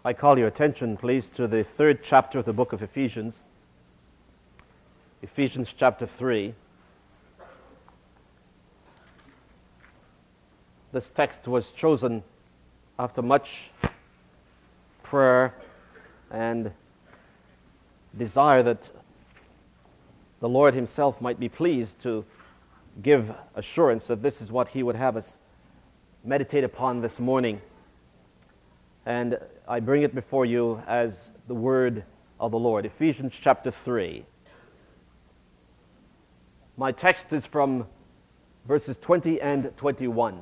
I call your attention, please, to the 3rd chapter of the book of Ephesians. Ephesians chapter 3. This text was chosen after much prayer and desire that the Lord himself might be pleased to give assurance that this is what he would have us meditate upon this morning. And I bring it before you as the word of the Lord. Ephesians chapter 3. My text is from verses 20 and 21.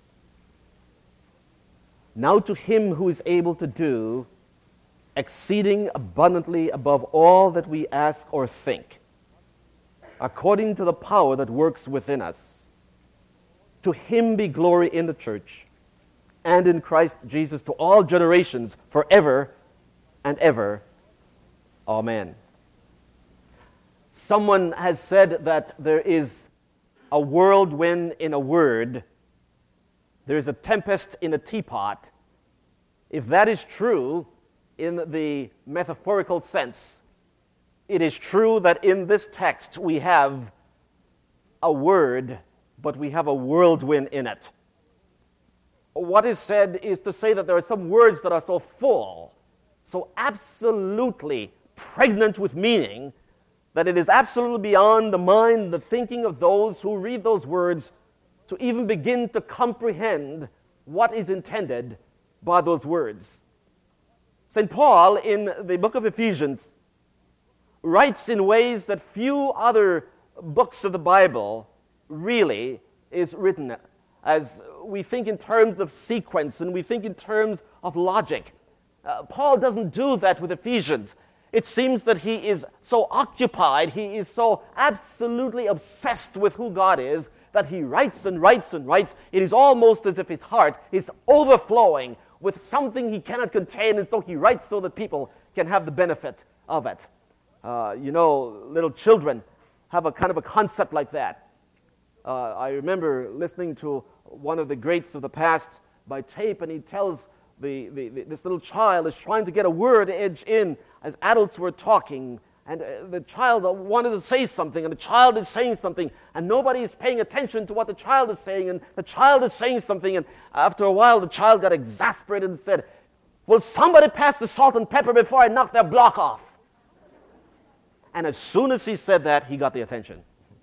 Now to him who is able to do exceeding abundantly above all that we ask or think, according to the power that works within us, to him be glory in the church and in Christ Jesus to all generations forever and ever. Amen. Someone has said that there is a whirlwind in a word. There is a tempest in a teapot. If that is true in the metaphorical sense, it is true that in this text we have a word, but we have a whirlwind in it. What is said is to say that there are some words that are so full, so absolutely pregnant with meaning, that it is absolutely beyond the mind, the thinking of those who read those words to even begin to comprehend what is intended by those words. St. Paul, in the book of Ephesians, writes in ways that few other books of the Bible really is written, as we think in terms of sequence and we think in terms of logic. Paul doesn't do that with Ephesians. It seems that he is so occupied, he is so absolutely obsessed with who God is, that he writes and writes and writes. It is almost as if his heart is overflowing with something he cannot contain, and so he writes so that people can have the benefit of it. Little children have a kind of a concept like that. I remember listening to one of the greats of the past by tape, and he tells this little child is trying to get a word edge in as adults were talking, and the child wanted to say something, and the child is saying something, and nobody is paying attention to what the child is saying, and the child is saying something, and after a while the child got exasperated and said, "Will somebody pass the salt and pepper before I knock their block off?" And as soon as he said that, he got the attention.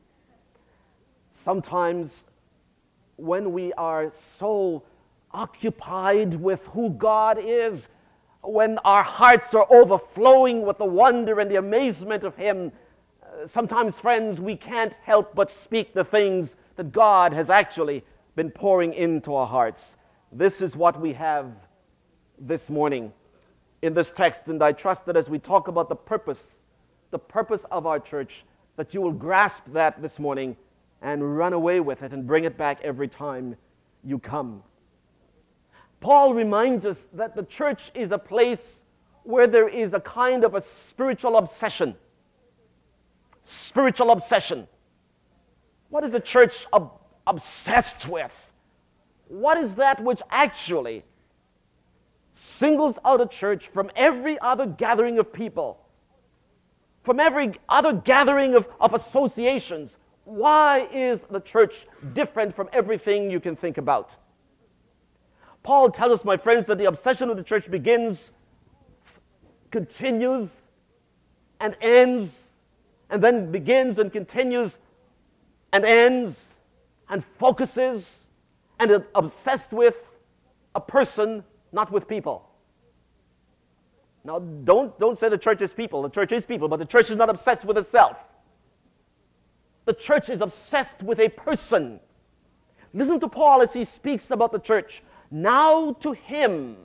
Sometimes when we are so occupied with who God is, when our hearts are overflowing with the wonder and the amazement of him, sometimes, friends, we can't help but speak the things that God has actually been pouring into our hearts. This is what we have this morning in this text, and I trust that as we talk about the purpose of our church, that you will grasp that this morning and run away with it and bring it back every time you come. Paul reminds us that the church is a place where there is a kind of a spiritual obsession. Spiritual obsession. What is the church obsessed with? What is that which actually singles out a church from every other gathering of people, from every other gathering of associations? Why is the church different from everything you can think about? Paul tells us, my friends, that the obsession of the church begins, continues, and ends, and then begins and continues and ends and focuses and is obsessed with a person, not with people. Now, don't say the church is people. The church is people, but the church is not obsessed with itself. The church is obsessed with a person. Listen to Paul as he speaks about the church. Now to him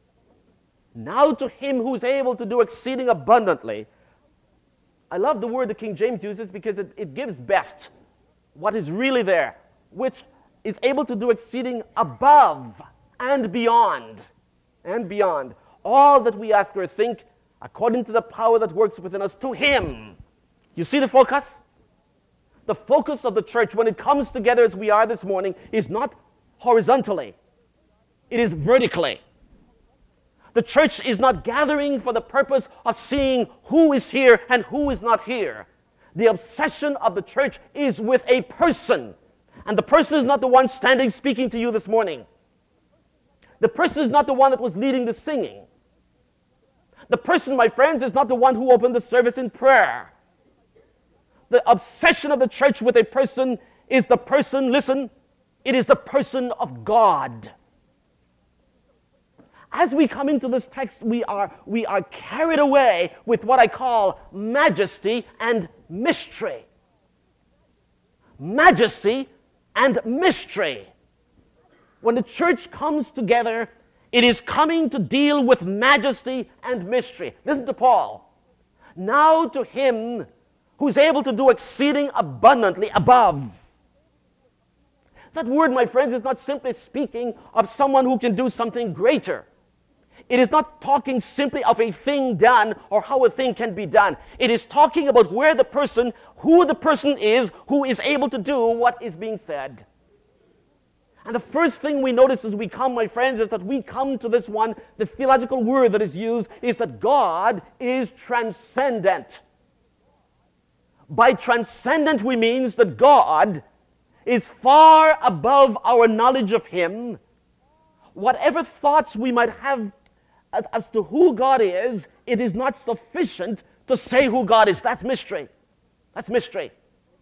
who is able to do exceeding abundantly. I love the word the King James uses because it gives best what is really there, which is able to do exceeding above and beyond all that we ask or think, according to the power that works within us, to him. You see the focus? The focus of the church, when it comes together as we are this morning, is not horizontally. It is vertically. The church is not gathering for the purpose of seeing who is here and who is not here. The obsession of the church is with a person. And the person is not the one standing speaking to you this morning. The person is not the one that was leading the singing. The person, my friends, is not the one who opened the service in prayer. The obsession of the church with a person is the person, listen, it is the person of God. As we come into this text, we are carried away with what I call majesty and mystery. Majesty and mystery. When the church comes together, it is coming to deal with majesty and mystery. Listen to Paul. Now to him who's able to do exceeding abundantly above. That word, my friends, is not simply speaking of someone who can do something greater. It is not talking simply of a thing done or how a thing can be done. It is talking about who the person is who is able to do what is being said. And the first thing we notice as we come, my friends, is that we come to this one, the theological word that is used is that God is transcendent. By transcendent, we mean that God is far above our knowledge of Him. Whatever thoughts we might have as to who God is, it is not sufficient to say who God is. That's mystery. That's mystery.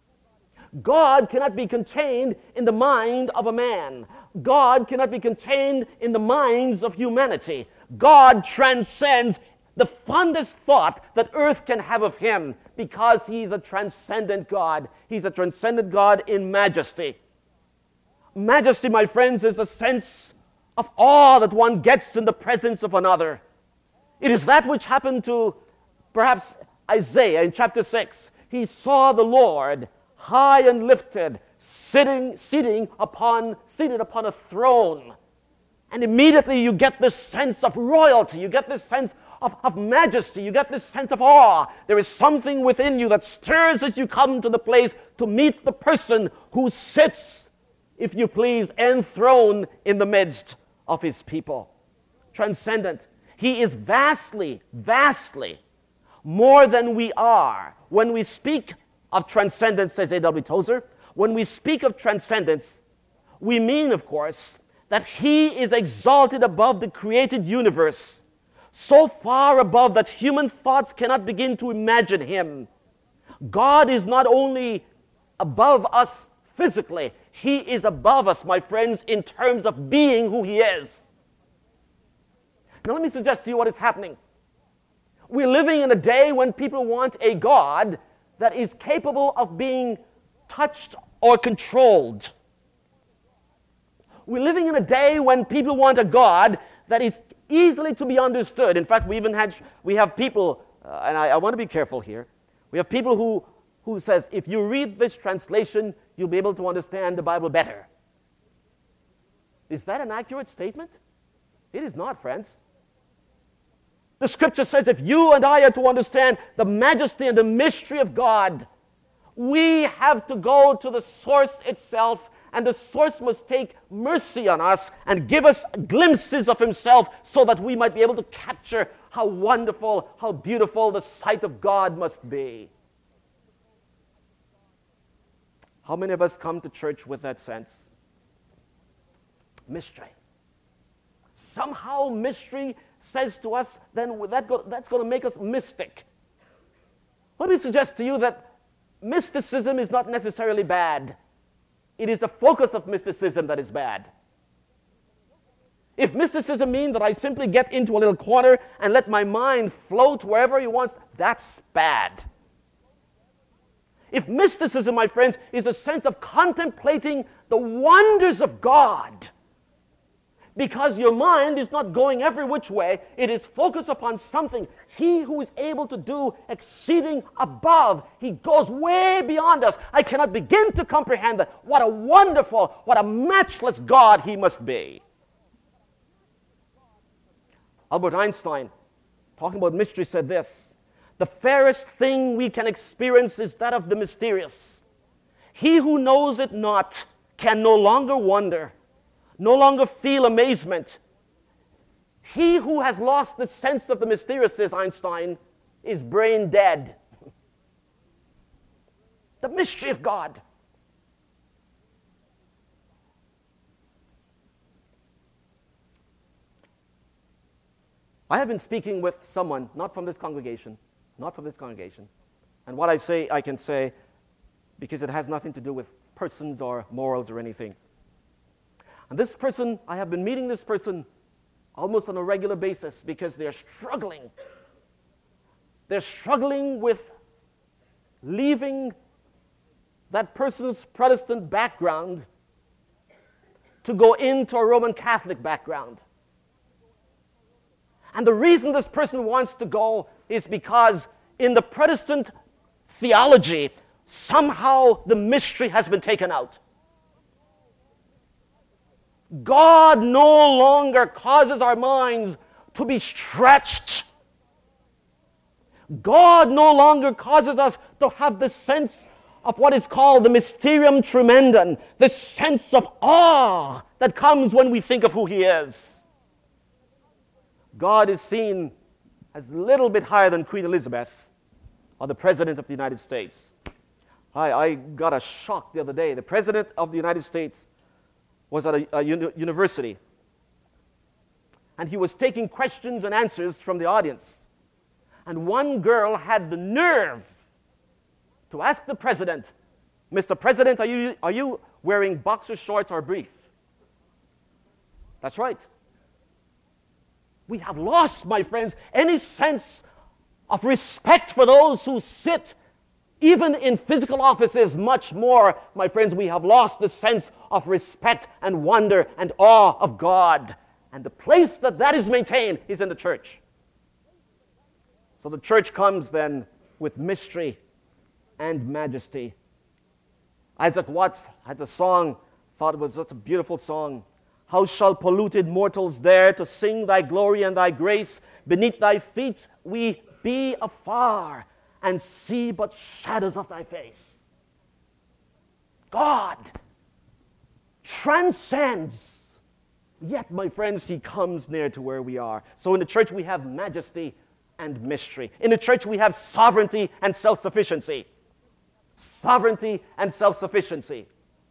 God cannot be contained in the mind of a man. God cannot be contained in the minds of humanity. God transcends the fondest thought that earth can have of Him because He's a transcendent God. He's a transcendent God in majesty. Majesty, my friends, is the sense of awe that one gets in the presence of another. It is that which happened to perhaps Isaiah in chapter 6. He saw the Lord high and lifted, seated upon a throne. And immediately you get this sense of royalty, you get this sense of majesty, you get this sense of awe. There is something within you that stirs as you come to the place to meet the person who sits, if you please, enthroned in the midst of His people. Transcendent. He is vastly, vastly more than we are. When we speak of transcendence, says A.W. Tozer, when we speak of transcendence, we mean, of course, that He is exalted above the created universe, so far above that human thoughts cannot begin to imagine Him. God is not only above us physically, He is above us, my friends, in terms of being who He is. Now let me suggest to you what is happening. We're living in a day when people want a God that is capable of being touched or controlled. We're living in a day when people want a God that is easily to be understood. In fact, we have people, and I want to be careful here, we have people who says, if you read this translation, you'll be able to understand the Bible better. Is that an accurate statement? It is not, friends. The Scripture says if you and I are to understand the majesty and the mystery of God, we have to go to the source itself, and the source must take mercy on us and give us glimpses of Himself so that we might be able to capture how wonderful, how beautiful the sight of God must be. How many of us come to church with that sense? Mystery. Somehow mystery says to us, then that's going to make us mystic. Let me suggest to you that mysticism is not necessarily bad. It is the focus of mysticism that is bad. If mysticism means that I simply get into a little corner and let my mind float wherever it wants, that's bad. If mysticism, my friends, is a sense of contemplating the wonders of God, because your mind is not going every which way, it is focused upon something. He who is able to do exceeding above, He goes way beyond us. I cannot begin to comprehend that. What a wonderful, what a matchless God He must be. Albert Einstein, talking about mystery, said this: the fairest thing we can experience is that of the mysterious. He who knows it not can no longer wonder, no longer feel amazement. He who has lost the sense of the mysterious, says Einstein, is brain dead. The mystery of God. I have been speaking with someone, not from this congregation, and what I say, I can say because it has nothing to do with persons or morals or anything. And this person, I have been meeting this person almost on a regular basis because they're struggling. They're struggling with leaving that person's Protestant background to go into a Roman Catholic background. And the reason this person wants to go is because in the Protestant theology, somehow the mystery has been taken out. God no longer causes our minds to be stretched. God no longer causes us to have the sense of what is called the mysterium tremendum, the sense of awe that comes when we think of who He is. God is seen as a little bit higher than Queen Elizabeth or the President of the United States. I got a shock the other day. The President of the United States was at a university, and he was taking questions and answers from the audience. And one girl had the nerve to ask the President, "Mr. President, are you wearing boxer shorts or brief?" That's right. We have lost, my friends, any sense of respect for those who sit, even in physical offices, much more, my friends, we have lost the sense of respect and wonder and awe of God. And the place that is maintained is in the church. So the church comes then with mystery and majesty. Isaac Watts has a song, thought it was such a beautiful song. How shall polluted mortals dare to sing thy glory and thy grace? Beneath thy feet we be afar and see but shadows of thy face. God transcends, yet, my friends, He comes near to where we are. So in the church we have majesty and mystery. In the church we have sovereignty and self-sufficiency. Sovereignty and self-sufficiency.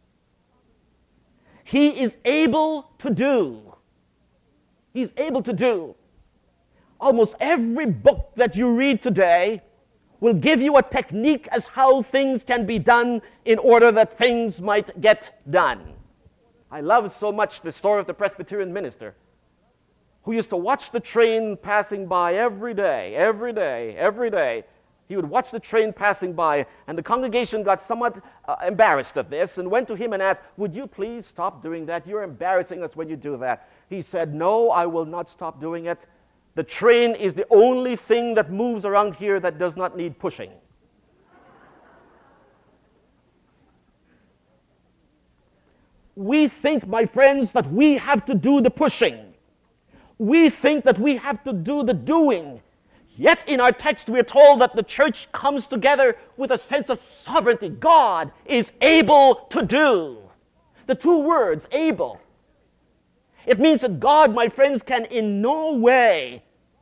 He is able to do. He's able to do. Almost every book that you read today will give you a technique as how things can be done in order that things might get done. I love so much the story of the Presbyterian minister who used to watch the train passing by every day. He would watch the train passing by, and the congregation got somewhat embarrassed at this and went to him and asked, "Would you please stop doing that? You're embarrassing us when you do that." He said, "No, I will not stop doing it. The train is the only thing that moves around here that does not need pushing." We think, my friends, that we have to do the pushing. We think that we have to do the doing. Yet in our text we are told that the church comes together with a sense of sovereignty. God is able to do. The two words, able. It means that God, my friends, can in no way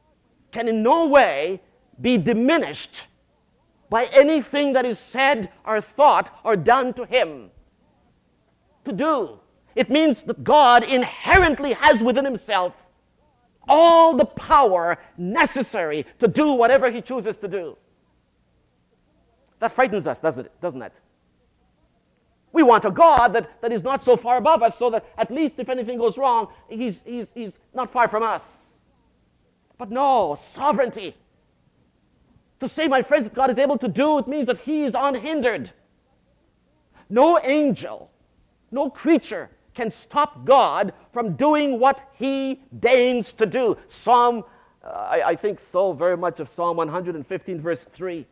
be diminished by anything that is said or thought or done to Him. To do. It means that God inherently has within Himself all the power necessary to do whatever He chooses to do. That frightens us, doesn't it? We want a God that is not so far above us, so that at least if anything goes wrong, He's not far from us. But no, sovereignty. To say, my friends, that God is able to do, it means that He is unhindered. No angel, no creature can stop God from doing what He deigns to do. I think so very much of Psalm 115, verse 3.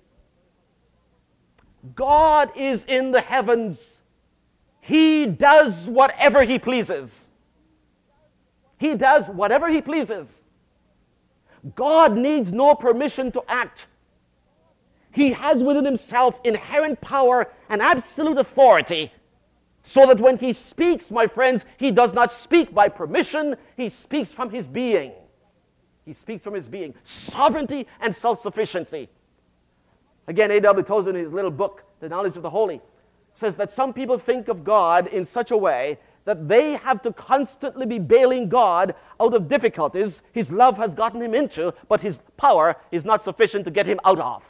God is in the heavens. He does whatever He pleases. He does whatever He pleases. God needs no permission to act. He has within Himself inherent power and absolute authority, so that when He speaks, my friends, He does not speak by permission, He speaks from His being. He speaks from his being. Sovereignty and self-sufficiency. Again, A.W. Tozer in his little book, The Knowledge of the Holy, says that some people think of God in such a way that they have to constantly be bailing God out of difficulties his love has gotten him into, but his power is not sufficient to get him out of.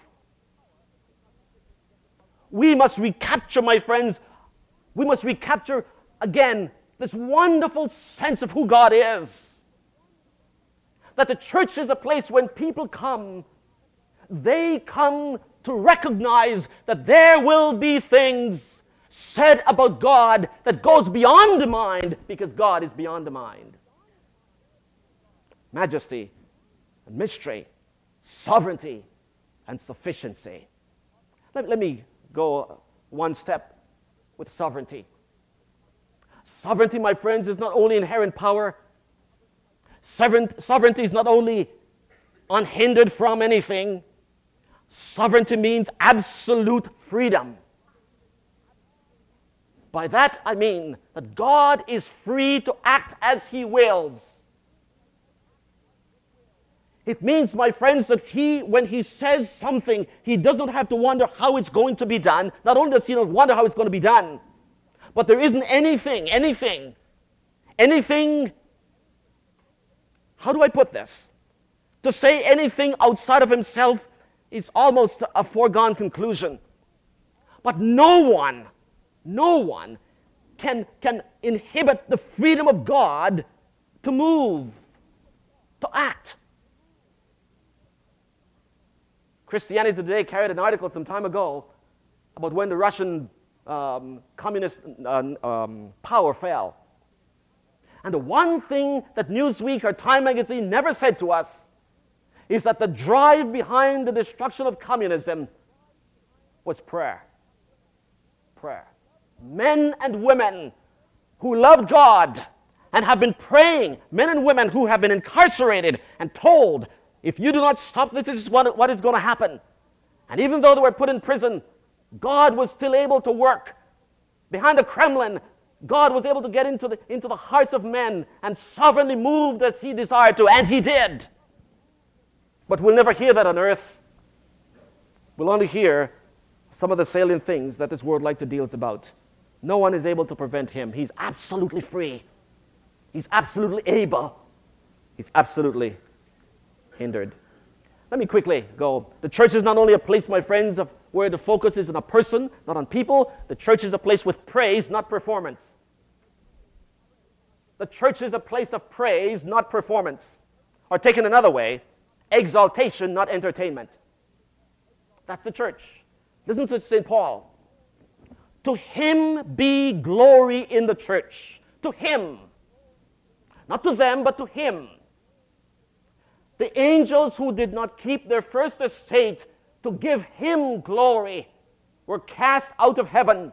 We must recapture, my friends, again this wonderful sense of who God is. That the church is a place when people come, they come to recognize that there will be things said about God that goes beyond the mind, because God is beyond the mind. Majesty and mystery, sovereignty and sufficiency. Let me go one step with sovereignty. Sovereignty, my friends, is not only inherent power. Sovereignty is not only unhindered from anything. Sovereignty means absolute freedom. By that I mean that God is free to act as he wills. It means, my friends, that when he says something, he does not have to wonder how it's going to be done. Not only does he not wonder how it's going to be done, but there isn't anything, how do I put this? To say anything outside of himself is almost a foregone conclusion. But no one can inhibit the freedom of God to move, to act. Christianity Today carried an article some time ago about when the Russian communist power fell. And the one thing that Newsweek or Time magazine never said to us is that the drive behind the destruction of communism was prayer. Prayer. Men and women who loved God and have been praying, men and women who have been incarcerated and told, if you do not stop this is what is going to happen. And even though they were put in prison, God was still able to work. Behind the Kremlin, God was able to get into the hearts of men and sovereignly moved as he desired to, and he did. But we'll never hear that on earth. We'll only hear some of the salient things that this world like to deal about. No one is able to prevent him. He's absolutely free. He's absolutely able. He's absolutely hindered. Let me quickly go. The church is not only a place, my friends, of where the focus is on a person, not on people. The church is a place with praise, not performance. The church is a place of praise, not performance. Or taken another way, exaltation, not entertainment. That's the church. Listen to St. Paul. To him be glory in the church. To him. Not to them, but to him. The angels who did not keep their first estate to give him glory were cast out of heaven.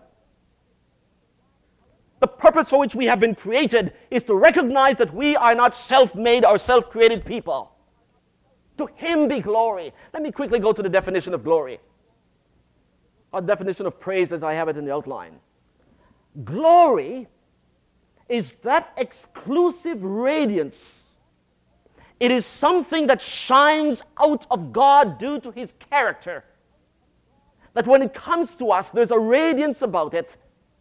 The purpose for which we have been created is to recognize that we are not self-made or self-created people. To him be glory. Let me quickly go to the definition of glory. Or definition of praise as I have it in the outline. Glory is that exclusive radiance. It is something that shines out of God due to his character. That when it comes to us, there's a radiance about it.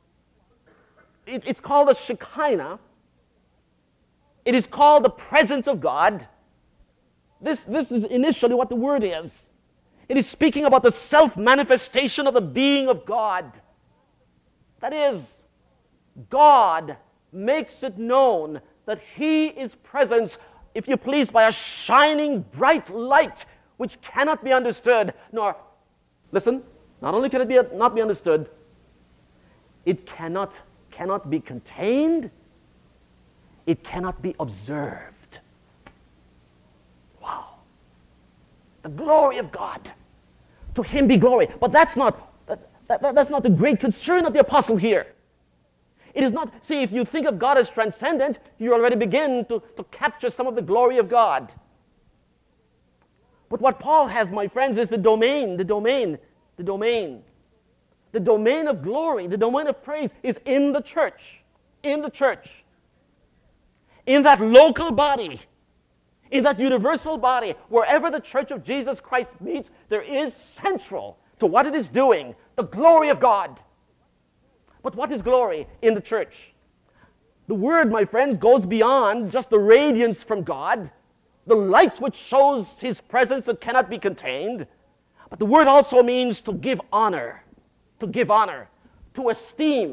It's called a Shekinah. It is called the presence of God. This is initially what the word is. It is speaking about the self-manifestation of the being of God. That is, God makes it known that he is present, if you please, by a shining bright light which cannot be understood, nor, listen, not only can it not be understood, it cannot be contained, it cannot be observed. Wow. The glory of God. To him be glory. But that's not the great concern of the apostle here. It is not, see, if you think of God as transcendent, you already begin to capture some of the glory of God. But what Paul has, my friends, is the domain of glory, the domain of praise is in the church. In the church. In that local body. In that universal body, wherever the church of Jesus Christ meets, there is central to what it is doing the glory of God. But what is glory in the church? The word, my friends, goes beyond just the radiance from God, the light which shows his presence that cannot be contained. But the word also means to give honor, to esteem,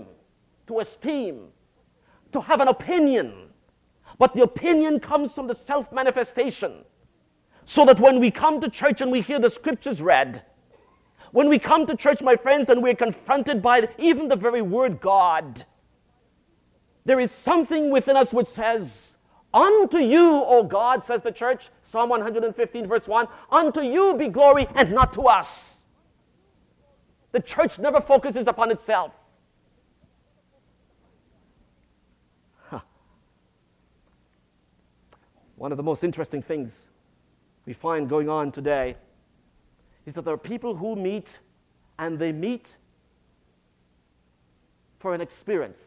to have an opinion. But the opinion comes from the self-manifestation. So that when we come to church and we hear the scriptures read, when we come to church, my friends, and we're confronted by even the very word God, there is something within us which says, unto you, O God, says the church, Psalm 115, verse 1, unto you be glory and not to us. The church never focuses upon itself. One of the most interesting things we find going on today is that there are people who meet, and they meet for an experience.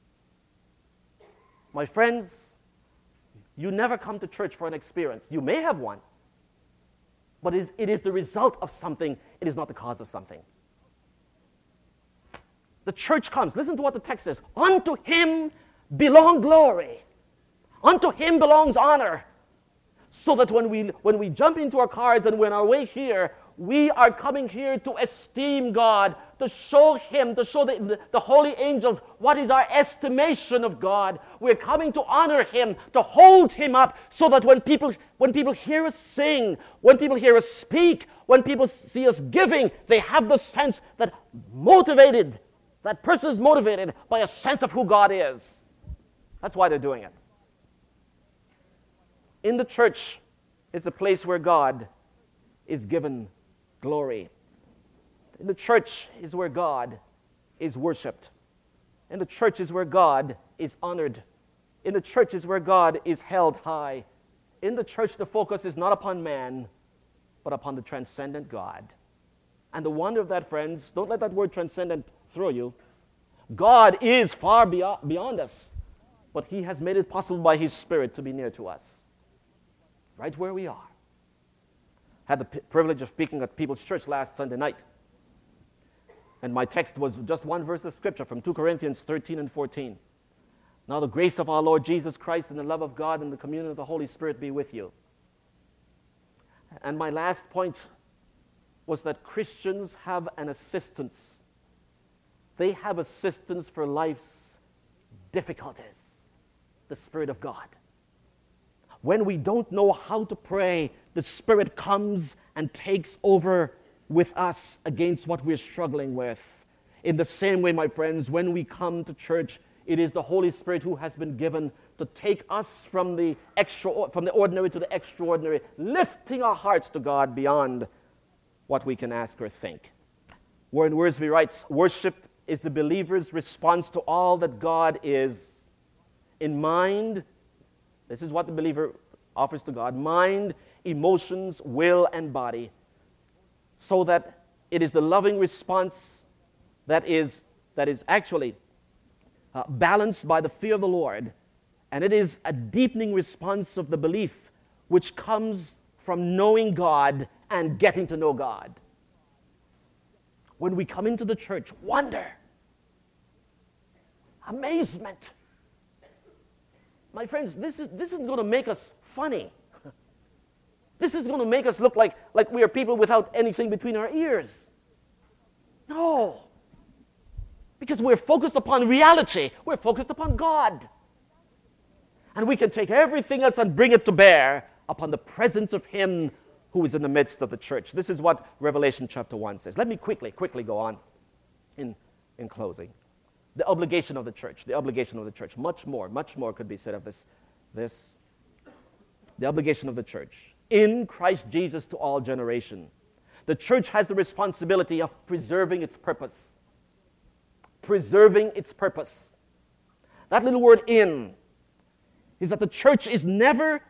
My friends, you never come to church for an experience. You may have one, but it is the result of something. It is not the cause of something. The church comes. Listen to what the text says. Unto him belong glory. Unto him belongs honor. So that when we jump into our cars and we're on our way here, we are coming here to esteem God, to show him, to show the holy angels what is our estimation of God. We're coming to honor him, to hold him up, so that when people hear us sing, when people hear us speak, when people see us giving, they have the sense that that person is motivated by a sense of who God is. That's why they're doing it. In the church is the place where God is given glory. In the church is where God is worshipped. In the church is where God is honored. In the church is where God is held high. In the church, the focus is not upon man, but upon the transcendent God. And the wonder of that, friends, don't let that word transcendent throw you. God is far beyond us, but he has made it possible by his Spirit to be near to us, right where we are. Had the privilege of speaking at People's Church last Sunday night. And my text was just one verse of Scripture from 2 Corinthians 13 and 14. Now the grace of our Lord Jesus Christ and the love of God and the communion of the Holy Spirit be with you. And my last point was that Christians have an assistance. They have assistance for life's difficulties. The Spirit of God. When we don't know how to pray, the Spirit comes and takes over with us against what we're struggling with. In the same way, my friends, when we come to church, it is the Holy Spirit who has been given to take us from the ordinary to the extraordinary, lifting our hearts to God beyond what we can ask or think. Warren Wiersbe writes, worship is the believer's response to all that God is. In mind, this is what the believer offers to God, mind, emotions, will, and body, so that it is the loving response that is actually balanced by the fear of the Lord, and it is a deepening response of the belief which comes from knowing God and getting to know God. When we come into the church, wonder, amazement. My friends, this isn't going to make us funny. This is going to make us look like we are people without anything between our ears. No. Because we're focused upon reality. We're focused upon God. And we can take everything else and bring it to bear upon the presence of him who is in the midst of the church. This is what Revelation chapter 1 says. Let me quickly go on in closing. The obligation of the church. Much more could be said of this. The obligation of the church. In Christ Jesus to all generation. The church has the responsibility of preserving its purpose. Preserving its purpose. That little word in is that the church is never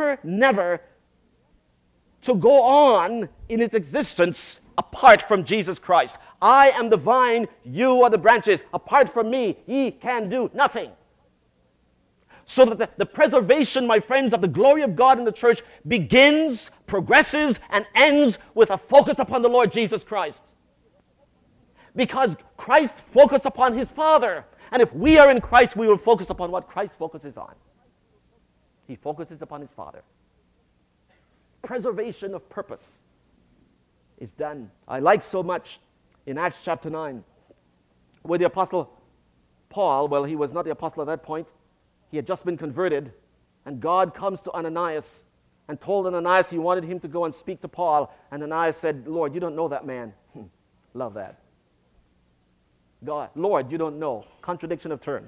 to go on in its existence apart from Jesus Christ. I am the vine, you are the branches. Apart from me, ye can do nothing. So that the preservation, my friends, of the glory of God in the church begins, progresses, and ends with a focus upon the Lord Jesus Christ. Because Christ focused upon his Father. And if we are in Christ, we will focus upon what Christ focuses on. He focuses upon his Father. Preservation of purpose is done. I like so much in Acts chapter 9, where the apostle Paul, well, he was not the apostle at that point. He had just been converted. And God comes to Ananias and told Ananias he wanted him to go and speak to Paul. And Ananias said, Lord, you don't know that man. Love that. God, Lord, you don't know. Contradiction of terms.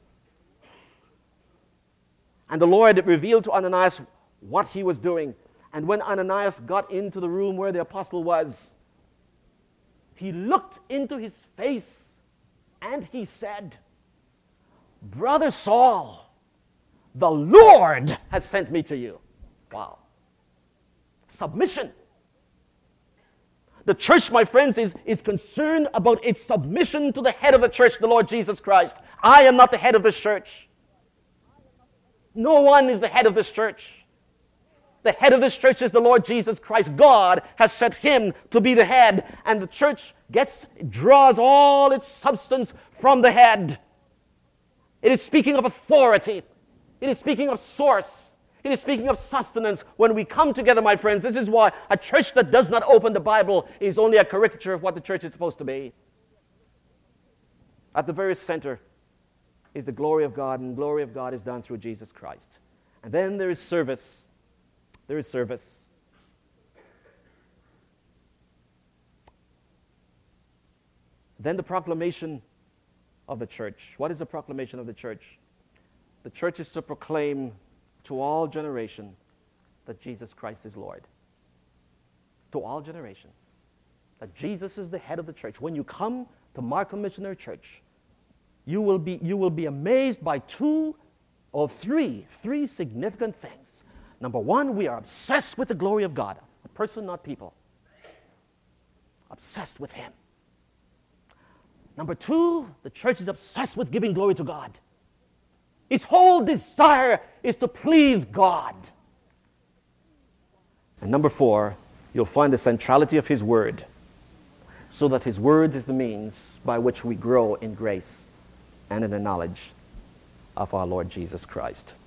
And the Lord revealed to Ananias what he was doing. And when Ananias got into the room where the apostle was, he looked into his face and he said, Brother Saul, the Lord has sent me to you. Wow. Submission. The church, my friends, is concerned about its submission to the head of the church, the Lord Jesus Christ. I am not the head of this church. No one is the head of this church. The head of this church is the Lord Jesus Christ. God has set him to be the head, and the church draws all its substance from the head. It is speaking of authority. It is speaking of source. It is speaking of sustenance. When we come together, my friends, this is why a church that does not open the Bible is only a caricature of what the church is supposed to be. At the very center is the glory of God, and the glory of God is done through Jesus Christ. And then there is service. There is service. Then the proclamation of the church. What is the proclamation of the church? The church is to proclaim to all generation that Jesus Christ is Lord. To all generation. That Jesus is the head of the church. When you come to Markham Missionary Church, you will be amazed by three significant things. Number one, we are obsessed with the glory of God. A person, not people. Obsessed with him. Number two, the church is obsessed with giving glory to God. Its whole desire is to please God. And number four, you'll find the centrality of his word, so that his word is the means by which we grow in grace and in the knowledge of our Lord Jesus Christ.